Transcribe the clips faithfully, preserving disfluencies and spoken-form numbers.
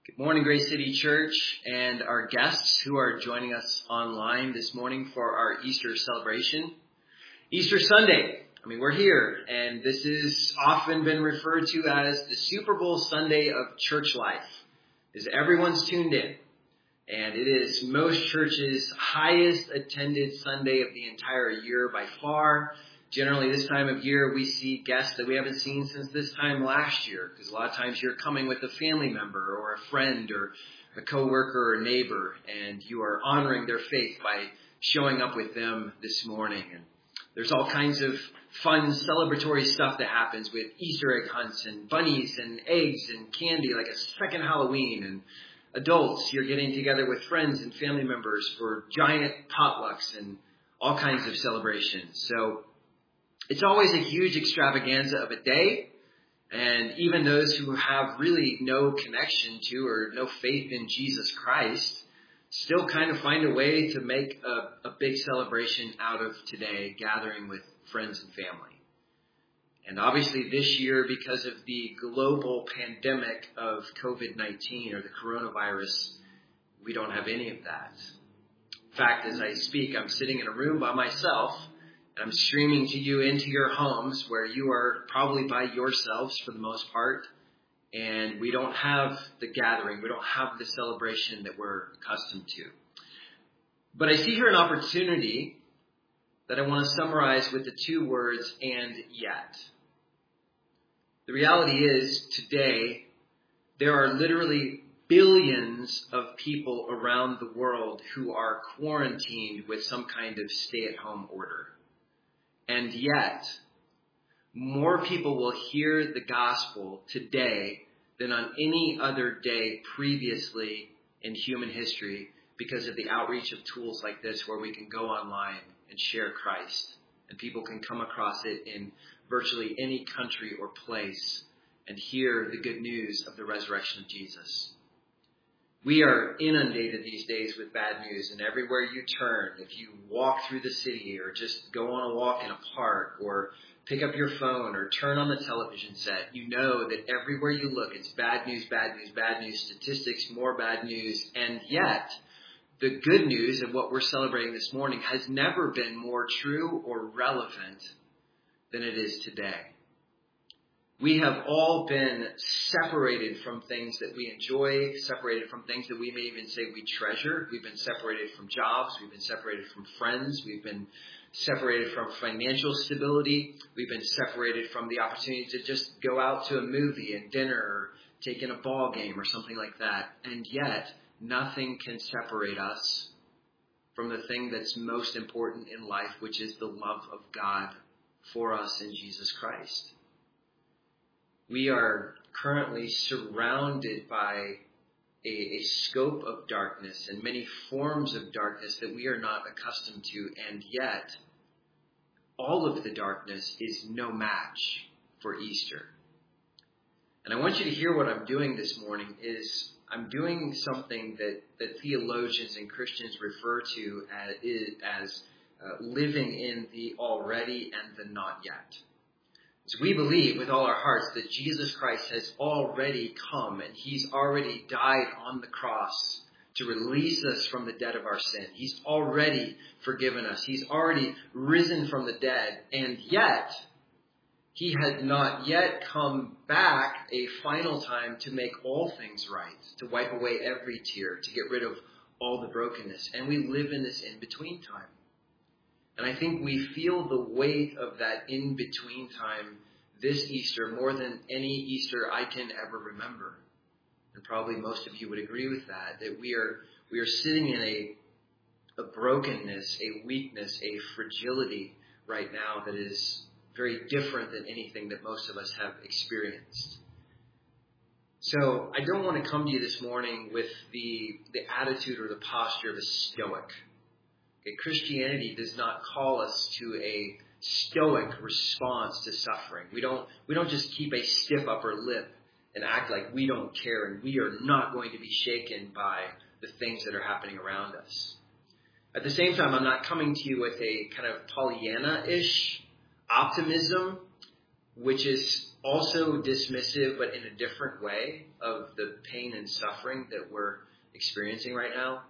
Good morning, Grace City Church, and our guests who are joining us online this morning for our Easter celebration. Easter Sunday. I mean, we're here, and this is often been referred to as the Super Bowl Sunday of church life, as everyone's tuned in. And it is most churches' highest attended Sunday of the entire year by far. Generally, this time of year, we see guests that we haven't seen since this time last year, because a lot of times you're coming with a family member or a friend or a coworker or neighbor, and you are honoring their faith by showing up with them this morning. And there's all kinds of fun celebratory stuff that happens with Easter egg hunts and bunnies and eggs and candy, like a second Halloween. And adults, you're getting together with friends and family members for giant potlucks and all kinds of celebrations. So it's always a huge extravaganza of a day, and even those who have really no connection to or no faith in Jesus Christ still kind of find a way to make a, a big celebration out of today, gathering with friends and family. And obviously this year, because of the global pandemic of covid nineteen or the coronavirus, we don't have any of that. In fact, as I speak, I'm sitting in a room by myself, and I'm streaming to you into your homes where you are probably by yourselves for the most part. And we don't have the gathering. We don't have the celebration that we're accustomed to. But I see here an opportunity that I want to summarize with the two words, and yet. The reality is today, there are literally billions of people around the world who are quarantined with some kind of stay-at-home order. And yet, more people will hear the gospel today than on any other day previously in human history because of the outreach of tools like this where we can go online and share Christ. And people can come across it in virtually any country or place and hear the good news of the resurrection of Jesus. We are inundated these days with bad news, and everywhere you turn, if you walk through the city or just go on a walk in a park or pick up your phone or turn on the television set, you know that everywhere you look, it's bad news, bad news, bad news, statistics, more bad news. And yet, the good news of what we're celebrating this morning has never been more true or relevant than it is today. We have all been separated from things that we enjoy, separated from things that we may even say we treasure. We've been separated from jobs. We've been separated from friends. We've been separated from financial stability. We've been separated from the opportunity to just go out to a movie and dinner or take in a ball game or something like that. And yet, nothing can separate us from the thing that's most important in life, which is the love of God for us in Jesus Christ. We are currently surrounded by a, a scope of darkness and many forms of darkness that we are not accustomed to, and yet all of the darkness is no match for Easter. And I want you to hear what I'm doing this morning is I'm doing something that, that theologians and Christians refer to as, as uh, living in the already and the not yet. So we believe with all our hearts that Jesus Christ has already come and he's already died on the cross to release us from the debt of our sin. He's already forgiven us. He's already risen from the dead. And yet, he has not yet come back a final time to make all things right, to wipe away every tear, to get rid of all the brokenness. And we live in this in-between time. And I think we feel the weight of that in-between time this Easter more than any Easter I can ever remember. And probably most of you would agree with that, that we are we are sitting in a, a brokenness, a weakness, a fragility right now that is very different than anything that most of us have experienced. So I don't want to come to you this morning with the, the attitude or the posture of a stoic. Okay, Christianity does not call us to a stoic response to suffering. We don't we don't just keep a stiff upper lip and act like we don't care and we are not going to be shaken by the things that are happening around us. At the same time, I'm not coming to you with a kind of Pollyanna-ish optimism, which is also dismissive, but in a different way, of the pain and suffering that we're experiencing right now.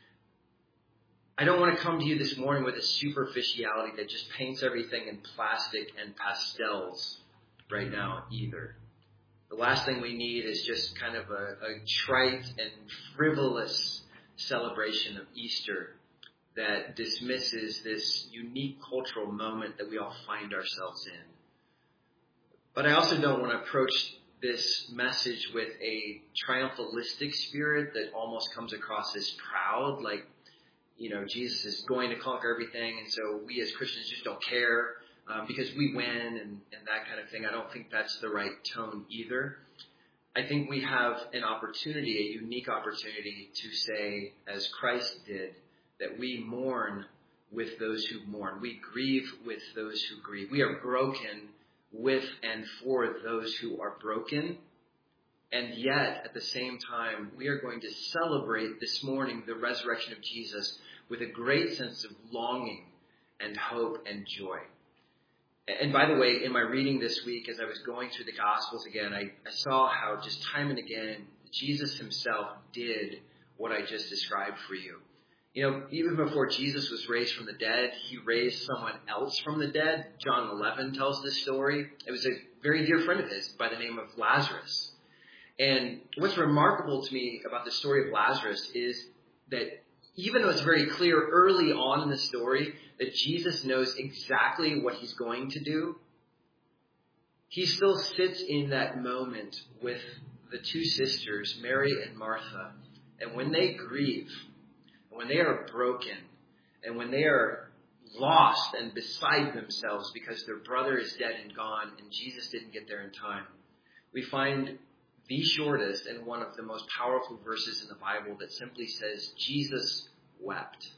I don't want to come to you this morning with a superficiality that just paints everything in plastic and pastels right now either. The last thing we need is just kind of a, a trite and frivolous celebration of Easter that dismisses this unique cultural moment that we all find ourselves in. But I also don't want to approach this message with a triumphalistic spirit that almost comes across as proud, like, you know, Jesus is going to conquer everything, and so we as Christians just don't care um, because we win and, and that kind of thing. I don't think that's the right tone either. I think we have an opportunity, a unique opportunity to say, as Christ did, that we mourn with those who mourn. We grieve with those who grieve. We are broken with and for those who are broken. And yet, at the same time, we are going to celebrate this morning the resurrection of Jesus with a great sense of longing and hope and joy. And by the way, in my reading this week, as I was going through the Gospels again, I, I saw how just time and again, Jesus himself did what I just described for you. You know, even before Jesus was raised from the dead, he raised someone else from the dead. John eleven tells this story. It was a very dear friend of his by the name of Lazarus. And what's remarkable to me about the story of Lazarus is that even though it's very clear early on in the story that Jesus knows exactly what he's going to do, he still sits in that moment with the two sisters, Mary and Martha. And when they grieve, when they are broken, and when they are lost and beside themselves because their brother is dead and gone and Jesus didn't get there in time, we find the shortest and one of the most powerful verses in the Bible that simply says, Jesus wept.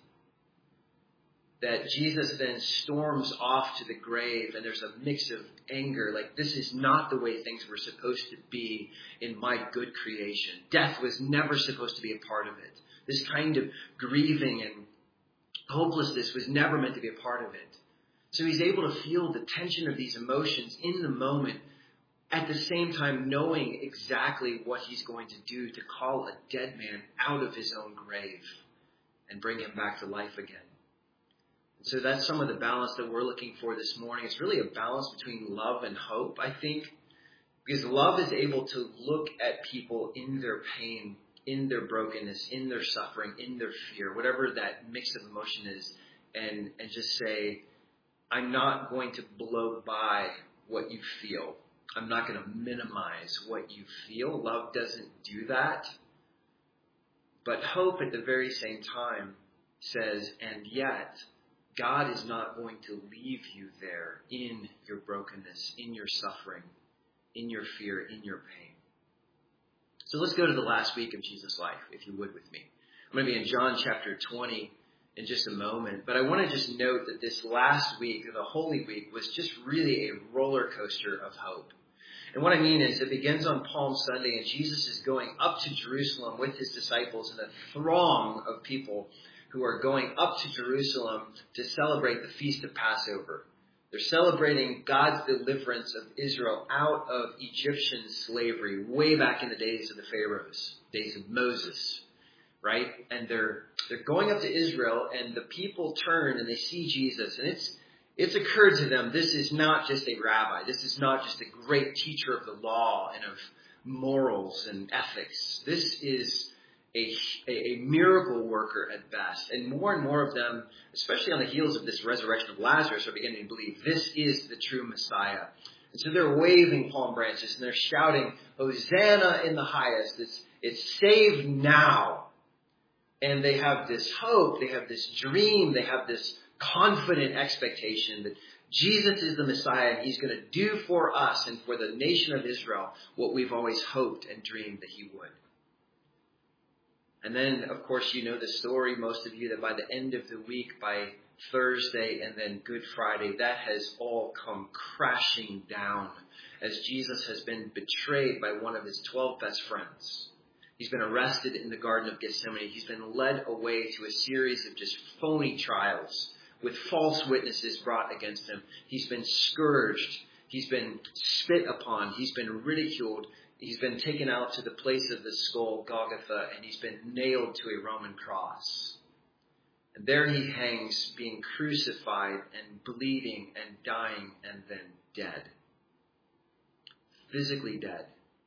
That Jesus then storms off to the grave, and there's a mix of anger, like this is not the way things were supposed to be in my good creation. Death was never supposed to be a part of it. This kind of grieving and hopelessness was never meant to be a part of it. So he's able to feel the tension of these emotions in the moment, at the same time knowing exactly what he's going to do to call a dead man out of his own grave and bring him back to life again. And so that's some of the balance that we're looking for this morning. It's really a balance between love and hope, I think, because love is able to look at people in their pain, in their brokenness, in their suffering, in their fear, whatever that mix of emotion is, and, and just say, I'm not going to blow by what you feel. I'm not going to minimize what you feel. Love doesn't do that. But hope at the very same time says, and yet, God is not going to leave you there in your brokenness, in your suffering, in your fear, in your pain. So let's go to the last week of Jesus' life, if you would with me. I'm going to be in John chapter twenty in just a moment, but I want to just note that this last week, the Holy Week, was just really a roller coaster of hope. And what I mean is it begins on Palm Sunday, and Jesus is going up to Jerusalem with his disciples and a throng of people who are going up to Jerusalem to celebrate the Feast of Passover. They're celebrating God's deliverance of Israel out of Egyptian slavery way back in the days of the Pharaohs, days of Moses, right? And they're they're going up to Israel, and the people turn and they see Jesus, and it's It's occurred to them, this is not just a rabbi. This is not just a great teacher of the law and of morals and ethics. This is a, a, a miracle worker at best. And more and more of them, especially on the heels of this resurrection of Lazarus, are beginning to believe this is the true Messiah. And so they're waving palm branches and they're shouting, Hosanna in the highest. It's, it's save now. And they have this hope, they have this dream, they have this confident expectation that Jesus is the Messiah and he's going to do for us and for the nation of Israel what we've always hoped and dreamed that he would. And then, of course, you know the story, most of you, that by the end of the week, by Thursday and then Good Friday, that has all come crashing down as Jesus has been betrayed by one of his twelve best friends. He's been arrested in the Garden of Gethsemane. He's been led away to a series of just phony trials with false witnesses brought against him. He's been scourged. He's been spit upon. He's been ridiculed. He's been taken out to the place of the skull, Golgotha, and he's been nailed to a Roman cross. And there he hangs, being crucified and bleeding and dying and then dead. Physically dead.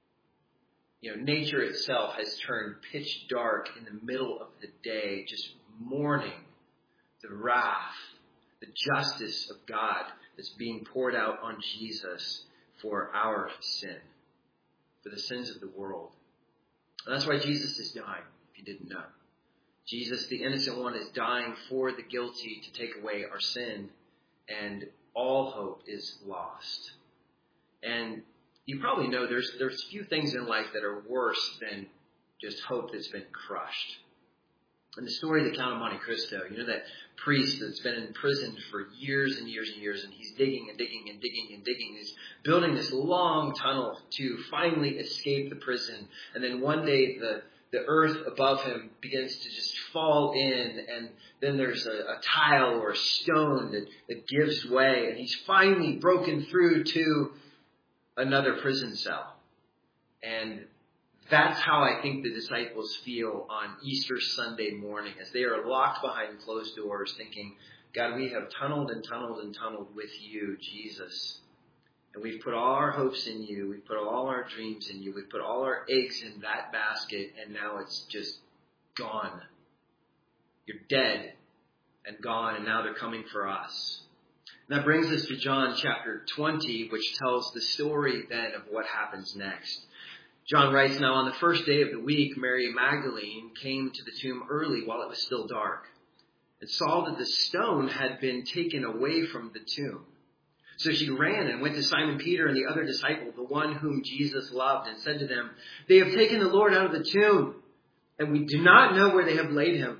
You know, nature itself has turned pitch dark in the middle of the day, just mourning the wrath, the justice of God that's being poured out on Jesus for our sin, for the sins of the world. And that's why Jesus is dying, if you didn't know. Jesus, the innocent one, is dying for the guilty to take away our sin, and all hope is lost. And you probably know there's there's few things in life that are worse than just hope that's been crushed. And the story of the Count of Monte Cristo, you know, that priest that's been imprisoned for years and years and years, and he's digging and digging and digging and digging. He's building this long tunnel to finally escape the prison. And then one day the, the earth above him begins to just fall in, and then there's a, a tile or a stone that, that gives way, and he's finally broken through to another prison cell. And that's how I think the disciples feel on Easter Sunday morning as they are locked behind closed doors thinking, God, we have tunneled and tunneled and tunneled with you, Jesus. And we've put all our hopes in you. We've put all our dreams in you. We've put all our eggs in that basket, and now it's just gone. You're dead and gone, and now they're coming for us. And that brings us to John chapter twenty, which tells the story then of what happens next. John writes, now on the first day of the week, Mary Magdalene came to the tomb early while it was still dark and saw that the stone had been taken away from the tomb. So she ran and went to Simon Peter and the other disciple, the one whom Jesus loved, and said to them, they have taken the Lord out of the tomb, and we do not know where they have laid him.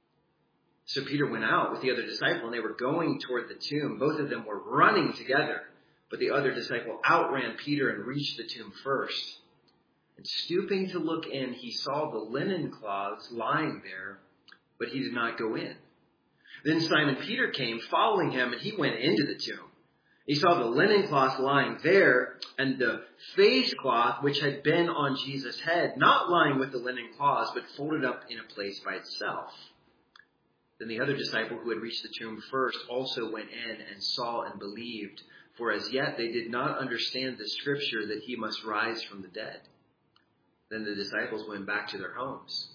So Peter went out with the other disciple, and they were going toward the tomb. Both of them were running together, but the other disciple outran Peter and reached the tomb first. And stooping to look in, he saw the linen cloths lying there, but he did not go in. Then Simon Peter came, following him, and he went into the tomb. He saw the linen cloth lying there, and the face cloth which had been on Jesus' head, not lying with the linen cloths, but folded up in a place by itself. Then the other disciple who had reached the tomb first also went in and saw and believed, for as yet they did not understand the scripture that he must rise from the dead. Then the disciples went back to their homes.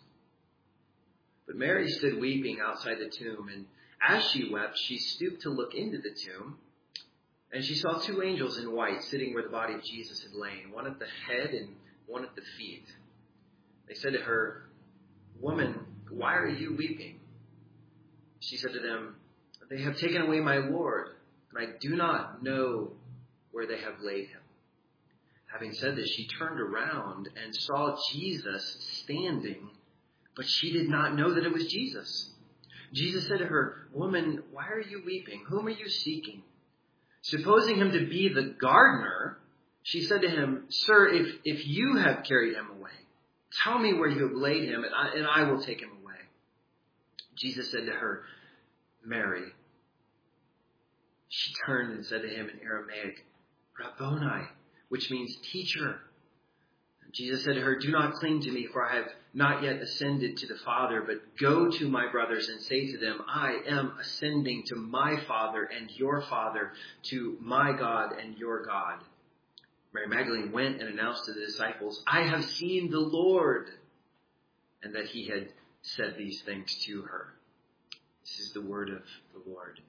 But Mary stood weeping outside the tomb, and as she wept, she stooped to look into the tomb, and she saw two angels in white sitting where the body of Jesus had lain, one at the head and one at the feet. They said to her, woman, why are you weeping? She said to them, they have taken away my Lord, and I do not know where they have laid him. Having said this, she turned around and saw Jesus standing, but she did not know that it was Jesus. Jesus said to her, woman, why are you weeping? Whom are you seeking? Supposing him to be the gardener, she said to him, sir, if, if you have carried him away, tell me where you have laid him, and I, and I will take him away. Jesus said to her, Mary. She turned and said to him in Aramaic, Rabboni, which means teacher. Jesus said to her, do not cling to me, for I have not yet ascended to the Father, but go to my brothers and say to them, I am ascending to my Father and your Father, to my God and your God. Mary Magdalene went and announced to the disciples, I have seen the Lord, and that he had said these things to her. This is the word of the Lord.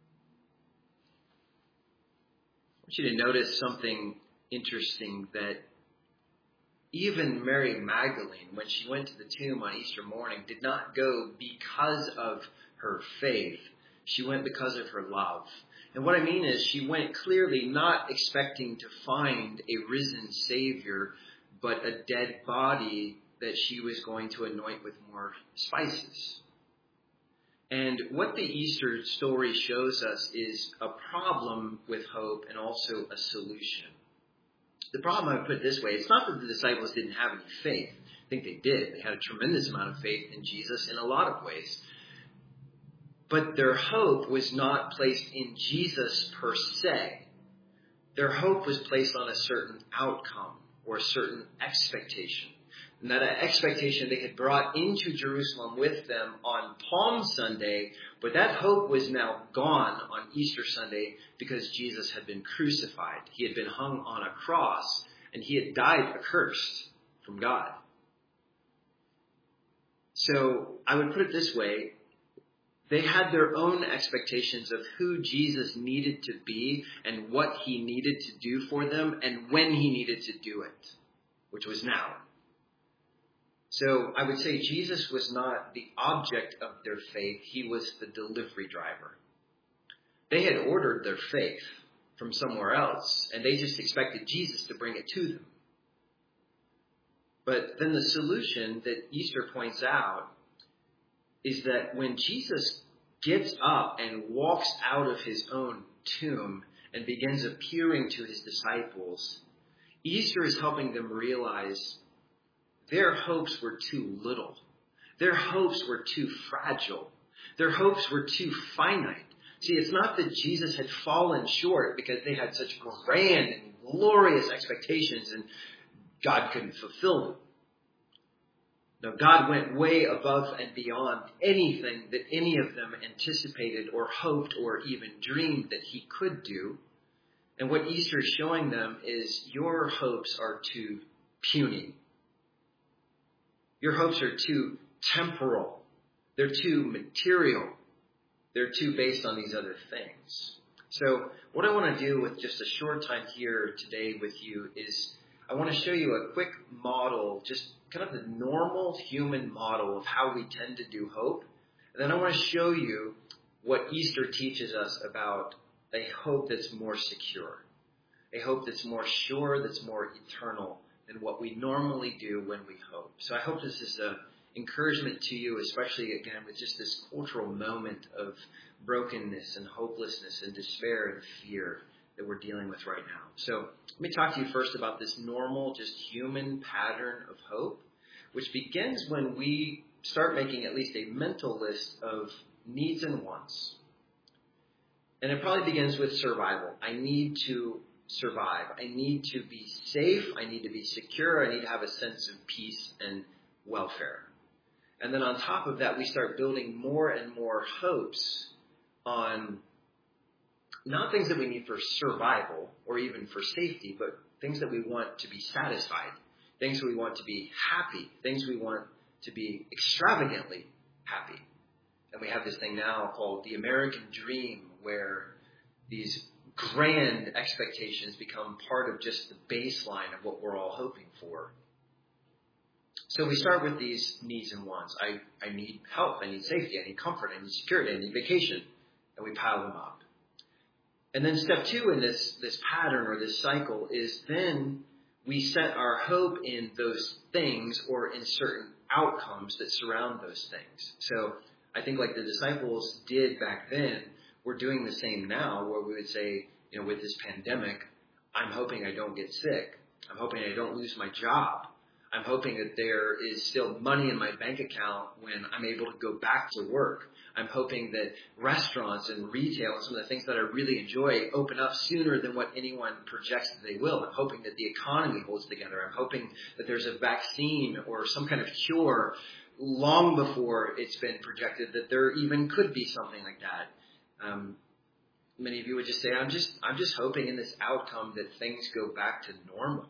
I want you to notice something interesting, that even Mary Magdalene, when she went to the tomb on Easter morning, did not go because of her faith. She went because of her love. And what I mean is, she went clearly not expecting to find a risen Savior, but a dead body that she was going to anoint with more spices. And what the Easter story shows us is a problem with hope and also a solution. The problem, I would put it this way, it's not that the disciples didn't have any faith. I think they did. They had a tremendous amount of faith in Jesus in a lot of ways. But their hope was not placed in Jesus per se, Their hope was placed on a certain outcome or a certain expectation. And that expectation they had brought into Jerusalem with them on Palm Sunday, but that hope was now gone on Easter Sunday because Jesus had been crucified. He had been hung on a cross, and he had died accursed from God. So I would put it this way. They had their own expectations of who Jesus needed to be and what he needed to do for them and when he needed to do it, which was now. So I would say Jesus was not the object of their faith. He was the delivery driver. They had ordered their faith from somewhere else, and they just expected Jesus to bring it to them. But then the solution that Easter points out is that when Jesus gets up and walks out of his own tomb and begins appearing to his disciples, Easter is helping them realize their hopes were too little. Their hopes were too fragile. Their hopes were too finite. See, it's not that Jesus had fallen short because they had such grand and glorious expectations and God couldn't fulfill them. No, God went way above and beyond anything that any of them anticipated or hoped or even dreamed that he could do. And what Easter is showing them is your hopes are too puny. Your hopes are too temporal. They're too material. They're too based on these other things. So what I want to do with just a short time here today with you is I want to show you a quick model, just kind of the normal human model of how we tend to do hope. And then I want to show you what Easter teaches us about a hope that's more secure, a hope that's more sure, that's more eternal than what we normally do when we hope. So I hope this is an encouragement to you, especially, again, with just this cultural moment of brokenness and hopelessness and despair and fear that we're dealing with right now. So let me talk to you first about this normal, just human pattern of hope, which begins when we start making at least a mental list of needs and wants. And it probably begins with survival. I need to survive. I need to be safe. I need to be secure. I need to have a sense of peace and welfare. And then on top of that, we start building more and more hopes on not things that we need for survival or even for safety, but things that we want to be satisfied, things we want to be happy, things we want to be extravagantly happy. And we have this thing now called the American dream, where these grand expectations become part of just the baseline of what we're all hoping for. So we start with these needs and wants. I, I need health, I need safety, I need comfort, I need security, I need vacation. And we pile them up. And then step two in this, this pattern or this cycle is then we set our hope in those things or in certain outcomes that surround those things. So I think like the disciples did back then, we're doing the same now, where we would say, you know, with this pandemic, I'm hoping I don't get sick. I'm hoping I don't lose my job. I'm hoping that there is still money in my bank account when I'm able to go back to work. I'm hoping that restaurants and retail and some of the things that I really enjoy open up sooner than what anyone projects that they will. I'm hoping that the economy holds together. I'm hoping that there's a vaccine or some kind of cure long before it's been projected that there even could be something like that. Um, many of you would just say, I'm just, I'm just hoping in this outcome that things go back to normal.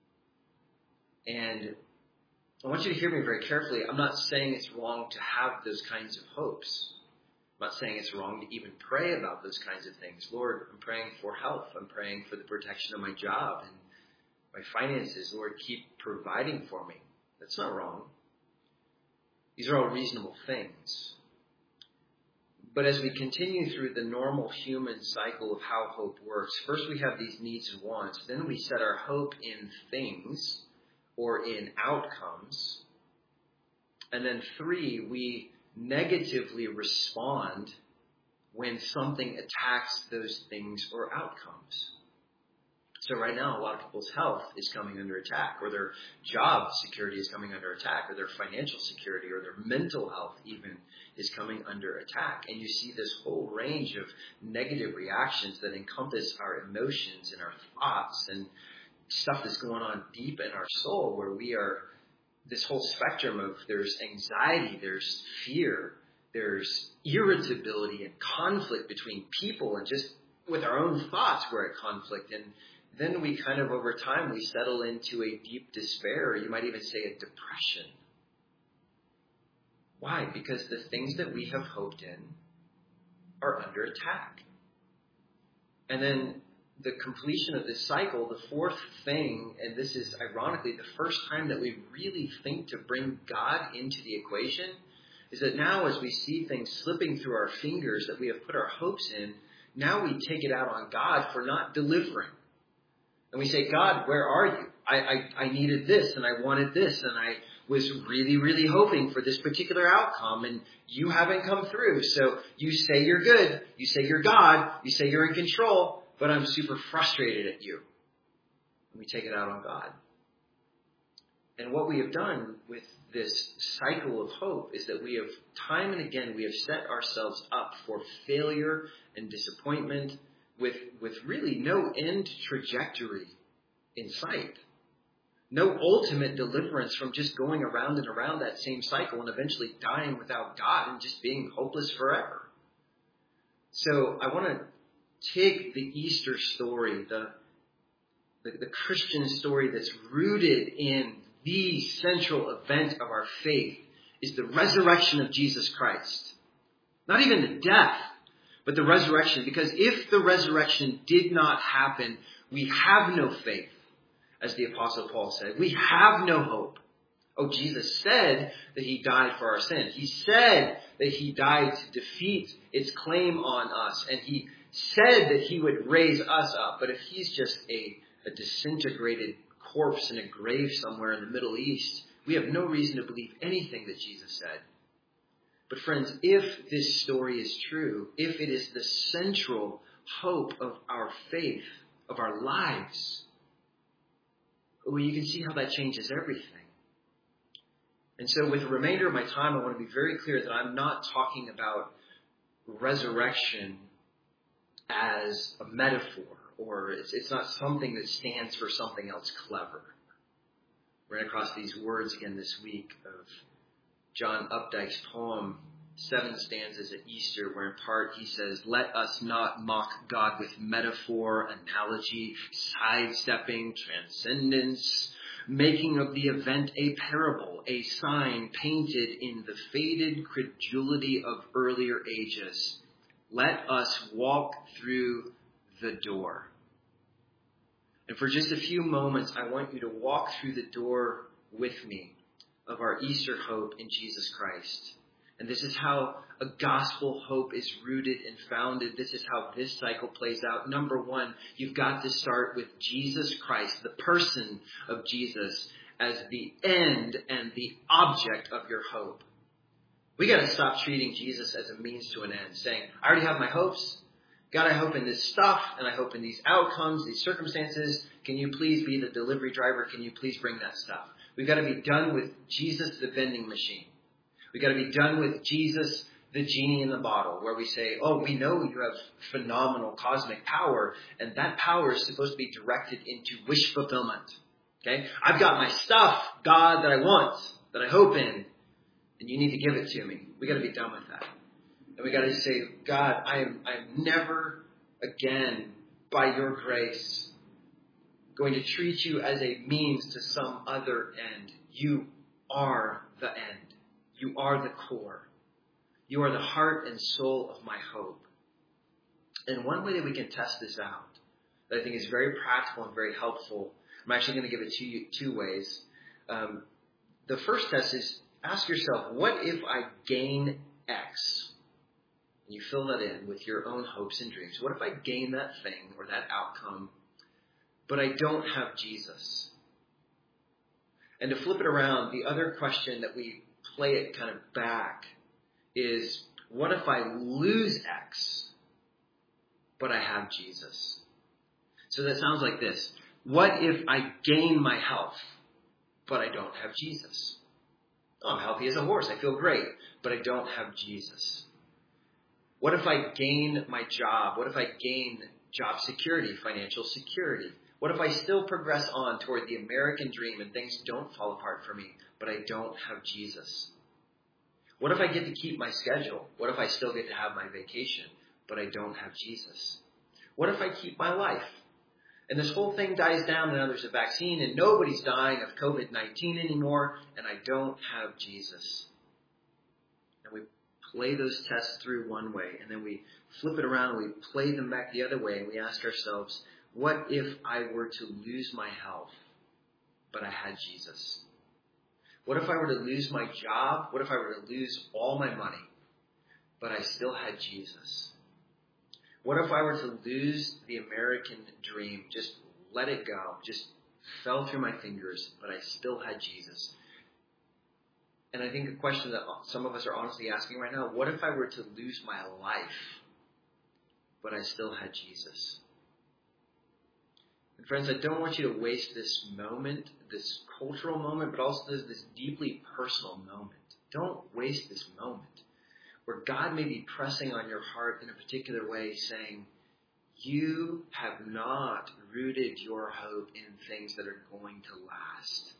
And I want you to hear me very carefully. I'm not saying it's wrong to have those kinds of hopes. I'm not saying it's wrong to even pray about those kinds of things. Lord, I'm praying for health. I'm praying for the protection of my job and my finances. Lord, keep providing for me. That's not wrong. These are all reasonable things. But as we continue through the normal human cycle of how hope works, first we have these needs and wants. Then we set our hope in things or in outcomes. And then three, we negatively respond when something attacks those things or outcomes. So right now, a lot of people's health is coming under attack, or their job security is coming under attack, or their financial security, or their mental health even is coming under attack. And you see this whole range of negative reactions that encompass our emotions and our thoughts and stuff that's going on deep in our soul, where we are this whole spectrum of there's anxiety, there's fear, there's irritability and conflict between people, and just with our own thoughts we're at conflict. And then we kind of, over time, we settle into a deep despair, or you might even say a depression. Why? Because the things that we have hoped in are under attack. And then the completion of this cycle, the fourth thing, and this is ironically the first time that we really think to bring God into the equation, is that now as we see things slipping through our fingers that we have put our hopes in, now we take it out on God for not delivering. And we say, God, where are you? I, I, I needed this, and I wanted this, and I was really, really hoping for this particular outcome, and you haven't come through. So you say you're good, you say you're God, you say you're in control, but I'm super frustrated at you. And we take it out on God. And what we have done with this cycle of hope is that we have, time and again, we have set ourselves up for failure and disappointment with, with really no end trajectory in sight. No ultimate deliverance from just going around and around that same cycle and eventually dying without God and just being hopeless forever. So I want to take the Easter story, the, the, the Christian story that's rooted in the central event of our faith, is the resurrection of Jesus Christ. Not even the death, but the resurrection. Because if the resurrection did not happen, we have no faith, as the Apostle Paul said. We have no hope. Oh, Jesus said that he died for our sins. He said that he died to defeat its claim on us. And he said that he would raise us up. But if he's just a, a disintegrated corpse in a grave somewhere in the Middle East, we have no reason to believe anything that Jesus said. But friends, if this story is true, if it is the central hope of our faith, of our lives, well, you can see how that changes everything. And so with the remainder of my time, I want to be very clear that I'm not talking about resurrection as a metaphor, or it's, it's not something that stands for something else clever. Ran across these words again this week of John Updike's poem, Seven Stanzas at Easter, where in part he says, "Let us not mock God with metaphor, analogy, sidestepping, transcendence, making of the event a parable, a sign painted in the faded credulity of earlier ages. Let us walk through the door." And for just a few moments, I want you to walk through the door with me of our Easter hope in Jesus Christ. And this is how a gospel hope is rooted and founded. This is how this cycle plays out. Number one, you've got to start with Jesus Christ, the person of Jesus, as the end and the object of your hope. We got to stop treating Jesus as a means to an end, saying, I already have my hopes. God, I hope in this stuff, and I hope in these outcomes, these circumstances. Can you please be the delivery driver? Can you please bring that stuff? We've got to be done with Jesus, the vending machine. We've got to be done with Jesus, the genie in the bottle, where we say, oh, we know you have phenomenal cosmic power, and that power is supposed to be directed into wish fulfillment. Okay? I've got my stuff, God, that I want, that I hope in, and you need to give it to me. We've got to be done with that. And we got to say, God, I am, I am never again, by your grace, going to treat you as a means to some other end. You are the end. You are the core. You are the heart and soul of my hope. And one way that we can test this out, that I think is very practical and very helpful, I'm actually going to give it to you two ways. Um, the first test is, ask yourself, what if I gain X? And you fill that in with your own hopes and dreams. What if I gain that thing or that outcome, but I don't have Jesus? And to flip it around, the other question that we play it kind of back is, what if I lose X, but I have Jesus? So that sounds like this. What if I gain my health, but I don't have Jesus? Oh, I'm healthy as a horse. I feel great, but I don't have Jesus. What if I gain my job? What if I gain job security, financial security? What if I still progress on toward the American dream and things don't fall apart for me, but I don't have Jesus? What if I get to keep my schedule? What if I still get to have my vacation, but I don't have Jesus? What if I keep my life? And this whole thing dies down and now there's a vaccine and nobody's dying of covid nineteen anymore, and I don't have Jesus. And we play those tests through one way, and then we flip it around and we play them back the other way, and we ask ourselves, what if I were to lose my health, but I had Jesus? What if I were to lose my job? What if I were to lose all my money, but I still had Jesus? What if I were to lose the American dream, just let it go, just fell through my fingers, but I still had Jesus? And I think a question that some of us are honestly asking right now, what if I were to lose my life, but I still had Jesus? And friends, I don't want you to waste this moment, this cultural moment, but also this, this deeply personal moment. Don't waste this moment where God may be pressing on your heart in a particular way, saying, you have not rooted your hope in things that are going to last.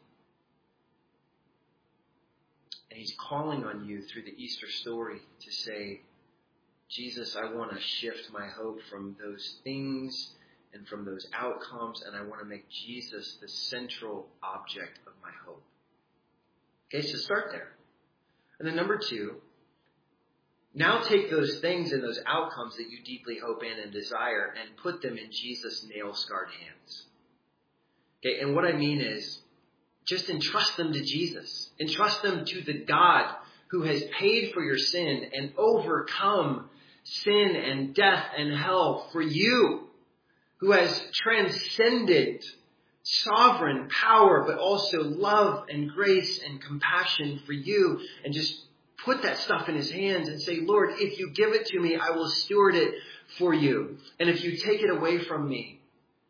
And he's calling on you through the Easter story to say, Jesus, I want to shift my hope from those things and from those outcomes, and I want to make Jesus the central object of my hope. Okay, so start there. And then number two, now take those things and those outcomes that you deeply hope in and desire and put them in Jesus' nail-scarred hands. Okay, and what I mean is, just entrust them to Jesus. Entrust them to the God who has paid for your sin and overcome sin and death and hell for you, who has transcended sovereign power, but also love and grace and compassion for you. And just put that stuff in his hands and say, Lord, if you give it to me, I will steward it for you. And if you take it away from me,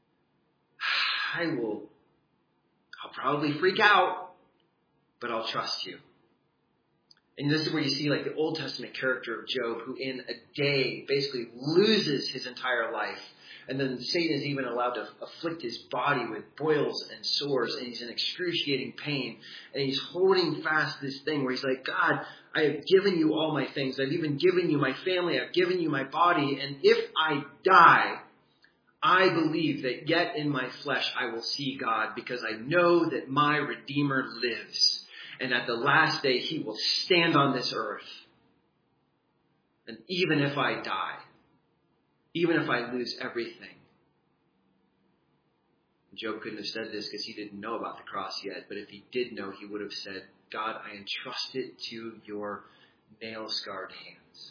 I will, I'll probably freak out, but I'll trust you. And this is where you see like the Old Testament character of Job, who in a day basically loses his entire life. And then Satan is even allowed to afflict his body with boils and sores, and he's in excruciating pain. And he's holding fast this thing where he's like, God, I have given you all my things. I've even given you my family. I've given you my body. And if I die, I believe that yet in my flesh I will see God, because I know that my Redeemer lives. And at the last day he will stand on this earth. And even if I die, even if I lose everything. Job couldn't have said this because he didn't know about the cross yet, but if he did know, he would have said, God, I entrust it to your nail-scarred hands.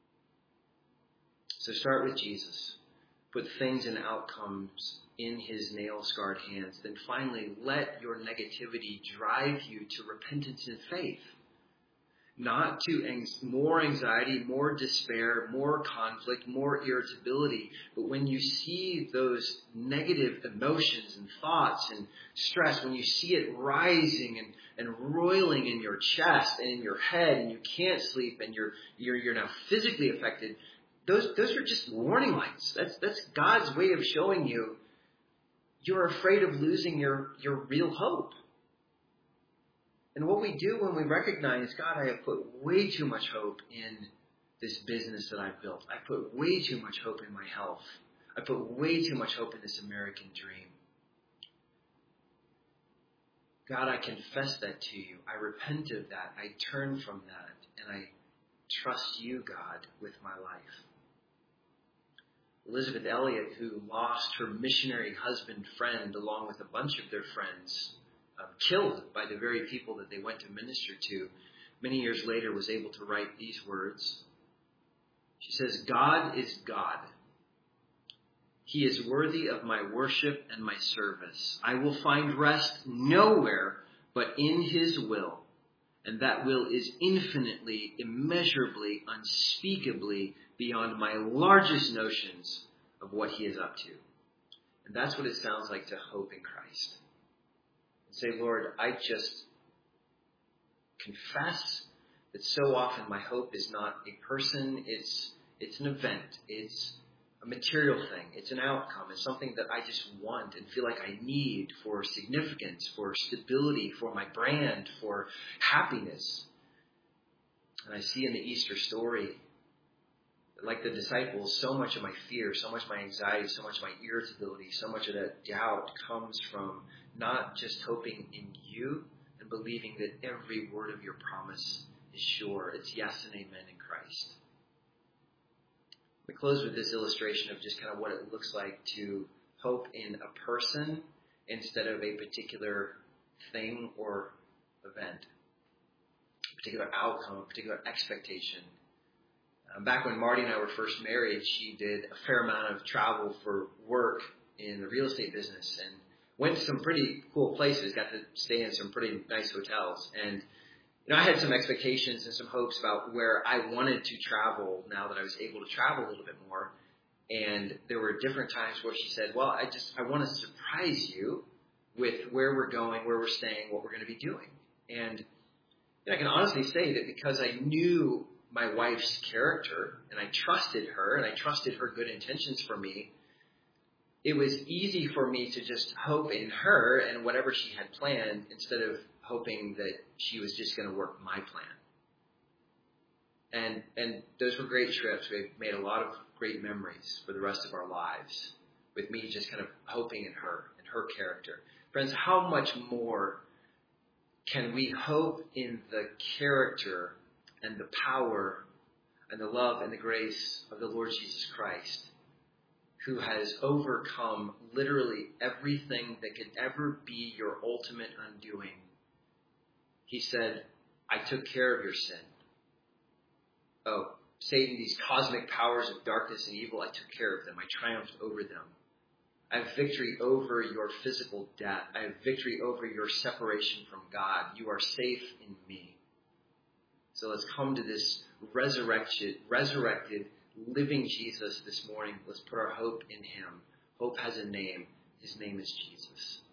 So start with Jesus. Put things and outcomes in his nail-scarred hands. Then finally, let your negativity drive you to repentance and faith. Not to ang- more anxiety, more despair, more conflict, more irritability. But when you see those negative emotions and thoughts and stress, when you see it rising and, and roiling in your chest and in your head, and you can't sleep, and you're you're you're now physically affected, those those are just warning lights. That's that's God's way of showing you you're afraid of losing your, your real hope. And what we do when we recognize, God, I have put way too much hope in this business that I've built. I put way too much hope in my health. I put way too much hope in this American dream. God, I confess that to you. I repent of that. I turn from that. And I trust you, God, with my life. Elizabeth Elliot, who lost her missionary husband friend along with a bunch of their friends, Uh, killed by the very people that they went to minister to, many years later was able to write these words. She says, God is God. He is worthy of my worship and my service. I will find rest nowhere but in his will. And that will is infinitely, immeasurably, unspeakably beyond my largest notions of what he is up to. And that's what it sounds like to hope in Christ. And say, Lord, I just confess that so often my hope is not a person, it's it's an event, it's a material thing, it's an outcome, it's something that I just want and feel like I need for significance, for stability, for my brand, for happiness. And I see in the Easter story, like the disciples, so much of my fear, so much of my anxiety, so much of my irritability, so much of that doubt comes from not just hoping in you and believing that every word of your promise is sure. It's yes and amen in Christ. We close with this illustration of just kind of what it looks like to hope in a person instead of a particular thing or event, a particular outcome, a particular expectation. Um, back when Marty and I were first married, she did a fair amount of travel for work in the real estate business and went to some pretty cool places, got to stay in some pretty nice hotels. And, you know, I had some expectations and some hopes about where I wanted to travel now that I was able to travel a little bit more. And there were different times where she said, well, I just, I want to surprise you with where we're going, where we're staying, what we're going to be doing. And you know, I can honestly say that because I knew my wife's character and I trusted her and I trusted her good intentions for me, it was easy for me to just hope in her and whatever she had planned instead of hoping that she was just going to work my plan. And and those were great trips. We made a lot of great memories for the rest of our lives with me just kind of hoping in her and her character. Friends, how much more can we hope in the character and the power and the love and the grace of the Lord Jesus Christ, who has overcome literally everything that could ever be your ultimate undoing. He said, I took care of your sin. Oh, Satan, these cosmic powers of darkness and evil, I took care of them. I triumphed over them. I have victory over your physical death. I have victory over your separation from God. You are safe in me. So let's come to this resurrected, resurrected, living Jesus this morning. Let's put our hope in him. Hope has a name. His name is Jesus.